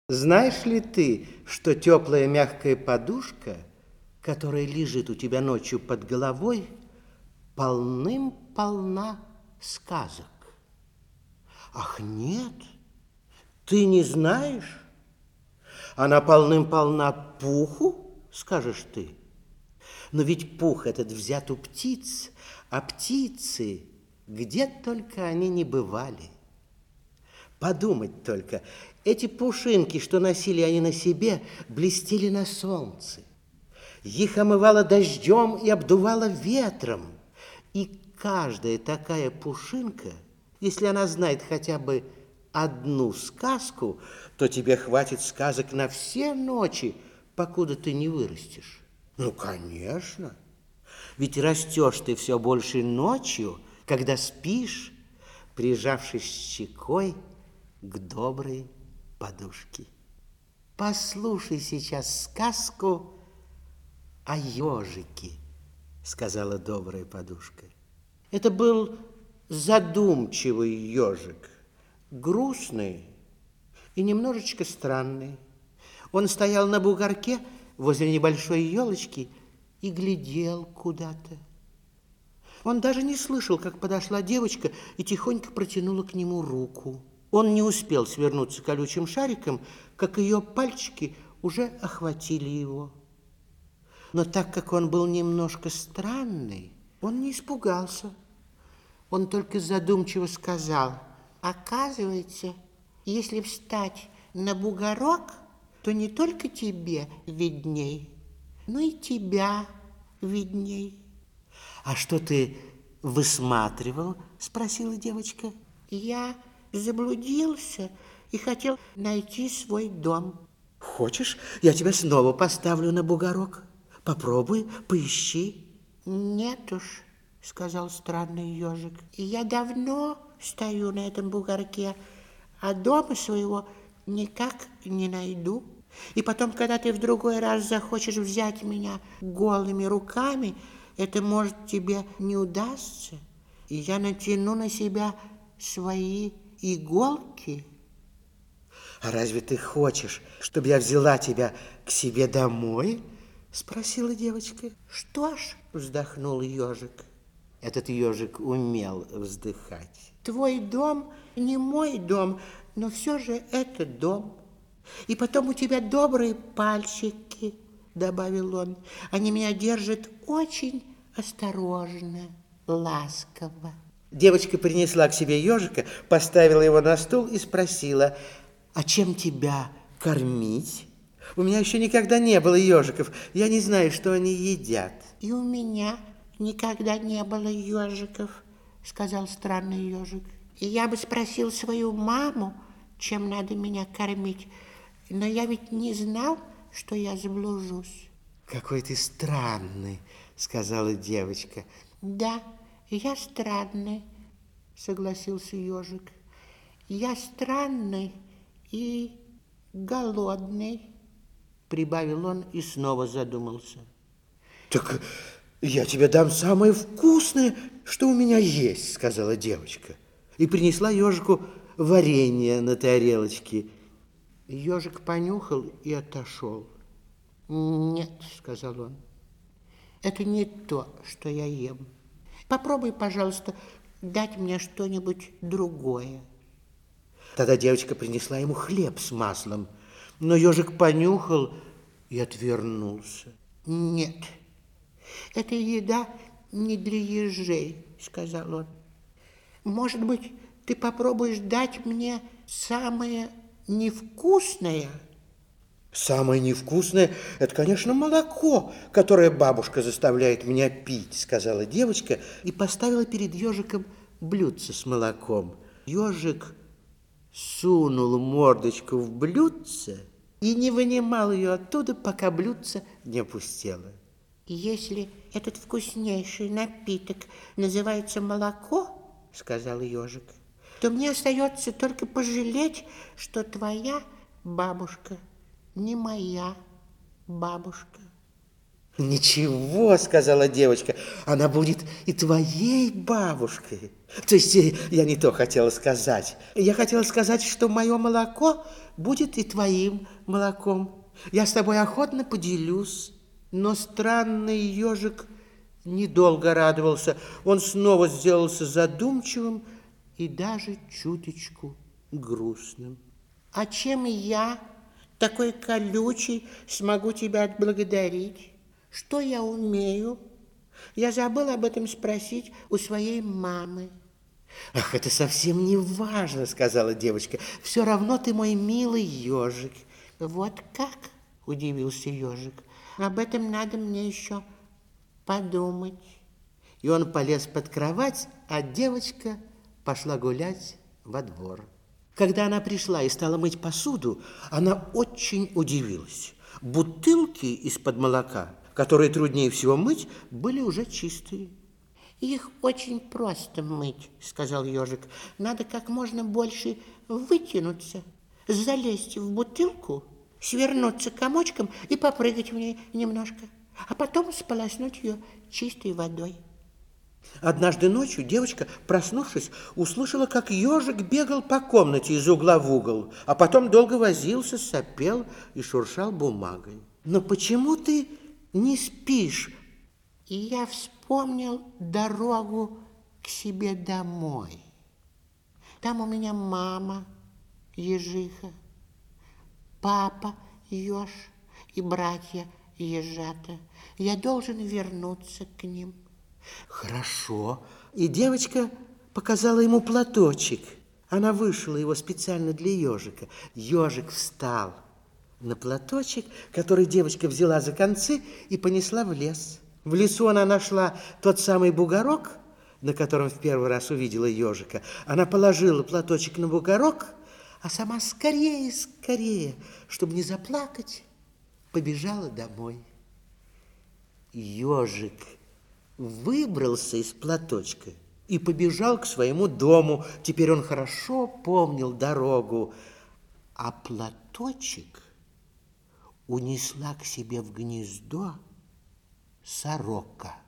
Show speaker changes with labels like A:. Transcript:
A: Знаешь ли ты, что теплая мягкая подушка, которая лежит у тебя ночью под головой, полным-полна сказок? Ах, нет, ты не знаешь? Она полным-полна пуху, скажешь ты. Но ведь пух этот взят у птиц, а птицы, где только они не бывали. Подумать только, эти пушинки, что носили они на себе, блестели на солнце. Их омывало дождем и обдувало ветром. И каждая такая пушинка, если она знает хотя бы одну сказку, то тебе хватит сказок на все ночи, покуда ты не вырастешь. Ну, конечно. Ведь растешь ты все больше ночью, когда спишь, прижавшись щекой к доброй подушке. Послушай сейчас сказку о ежике, сказала добрая подушка. Это был задумчивый ежик, грустный и немножечко странный. Он стоял на бугорке возле небольшой елочки и глядел куда-то. Он даже не слышал, как подошла девочка и тихонько протянула к нему руку. Он не успел свернуться колючим шариком, как ее пальчики уже охватили его. Но так как он был немножко странный, он не испугался. Он только задумчиво сказал: оказывается, если встать на бугорок, то не только тебе видней, но и тебя видней. А что ты высматривал? Спросила девочка. Я заблудился и хотел найти свой дом. Хочешь, я тебя снова поставлю на бугорок? Попробуй, поищи. Нет уж, сказал странный ежик. Я давно стою на этом бугорке, а дома своего никак не найду. И потом, когда ты в другой раз захочешь взять меня голыми руками, это, может, тебе не удастся, и я натяну на себя свои иголки. А разве ты хочешь, чтобы я взяла тебя к себе домой? Спросила девочка. Что ж, вздохнул ежик. Этот ежик умел вздыхать. Твой дом не мой дом, но все же это дом. И потом у тебя добрые пальчики, добавил он. Они меня держат очень осторожно, ласково. Девочка принесла к себе ежика, поставила его на стул и спросила: а чем тебя кормить? У меня еще никогда не было ежиков, я не знаю, что они едят. И у меня никогда не было ежиков, сказал странный ежик. И я бы спросил свою маму, чем надо меня кормить, но я ведь не знал, что я заблужусь. Какой ты странный, сказала девочка. Да, я странный, согласился ежик. Я странный и голодный, прибавил он и снова задумался. Так я тебе дам самое вкусное, что у меня есть, сказала девочка. И принесла ежику варенье на тарелочке. Ежик понюхал и отошел. Нет, сказал он, это не то, что я ем. Попробуй, пожалуйста, дать мне что-нибудь другое. Тогда девочка принесла ему хлеб с маслом, но ежик понюхал и отвернулся. Нет, эта еда не для ежей, сказал он. Может быть, ты попробуешь дать мне самое невкусное? Самое невкусное – это, конечно, молоко, которое бабушка заставляет меня пить, сказала девочка и поставила перед ежиком блюдце с молоком. Ежик сунул мордочку в блюдце и не вынимал ее оттуда, пока блюдце не опустело. Если этот вкуснейший напиток называется молоко, сказал ежик, то мне остается только пожалеть, что твоя бабушка не моя бабушка. Ничего, сказала девочка, она будет и твоей бабушкой. То есть я не то хотела сказать. Я хотела сказать, что мое молоко будет и твоим молоком. Я с тобой охотно поделюсь. Но странный ежик недолго радовался. Он снова сделался задумчивым и даже чуточку грустным. А чем я, такой колючий, смогу тебя отблагодарить? Что я умею? Я забыла об этом спросить у своей мамы. Ах, это совсем не важно, сказала девочка. Все равно ты мой милый ежик. Вот как? Удивился ежик. Об этом надо мне еще подумать. И он полез под кровать, а девочка пошла гулять во двор. Когда она пришла и стала мыть посуду, она очень удивилась. Бутылки из-под молока, которые труднее всего мыть, были уже чистые. Их очень просто мыть, сказал ежик. Надо как можно больше вытянуться, залезть в бутылку, свернуться комочком и попрыгать в ней немножко, а потом сполоснуть ее чистой водой. Однажды ночью девочка, проснувшись, услышала, как ежик бегал по комнате из угла в угол, а потом долго возился, сопел и шуршал бумагой. «Но почему ты не спишь?» И я вспомнил дорогу к себе домой. Там у меня мама ежиха, папа еж и братья ежата. Я должен вернуться к ним. Хорошо. И девочка показала ему платочек. Она вышила его специально для ежика. Ежик встал на платочек, который девочка взяла за концы и понесла в лес. В лесу она нашла тот самый бугорок, на котором в первый раз увидела ежика. Она положила платочек на бугорок, а сама скорее, скорее, чтобы не заплакать, побежала домой. Ежик выбрался из платочка и побежал к своему дому. Теперь он хорошо помнил дорогу, а платочек унесла к себе в гнездо сорока.